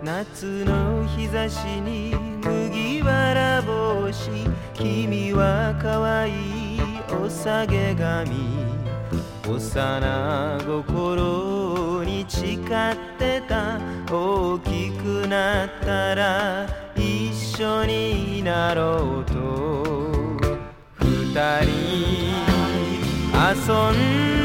夏の日差しに麦わら帽子、君は可愛いお下げ髪、幼心に誓ってた、大きくなったら一緒になろうと。二人遊ん